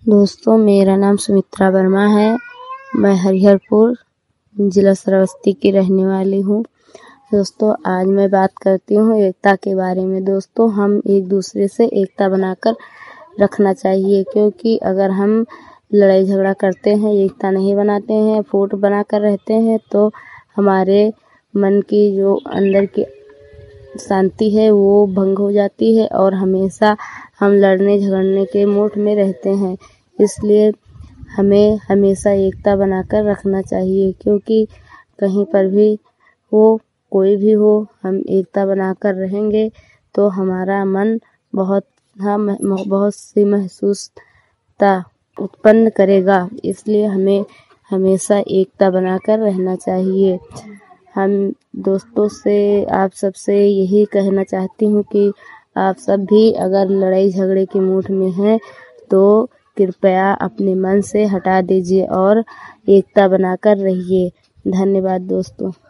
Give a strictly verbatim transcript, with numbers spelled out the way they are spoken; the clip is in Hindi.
दोस्तों, मेरा नाम सुमित्रा वर्मा है। मैं हरिहरपुर जिला श्रावस्ती की रहने वाली हूँ। दोस्तों, आज मैं बात करती हूँ एकता के बारे में। दोस्तों, हम एक दूसरे से एकता बनाकर रखना चाहिए, क्योंकि अगर हम लड़ाई झगड़ा करते हैं, एकता नहीं बनाते हैं, फूट बनाकर रहते हैं, तो हमारे मन की जो अंदर की शांति है वो भंग हो जाती है और हमेशा हम लड़ने झगड़ने के मूड में रहते हैं। इसलिए हमें हमेशा एकता बनाकर रखना चाहिए, क्योंकि कहीं पर भी हो, कोई भी हो, हम एकता बनाकर रहेंगे तो हमारा मन बहुत हम बहुत सी महसूसता उत्पन्न करेगा। इसलिए हमें हमेशा एकता बनाकर रहना चाहिए। हम दोस्तों से आप सबसे यही कहना चाहती हूँ कि आप सब भी अगर लड़ाई झगड़े के मूड में हैं तो कृपया अपने मन से हटा दीजिए और एकता बनाकर रहिए। धन्यवाद दोस्तों।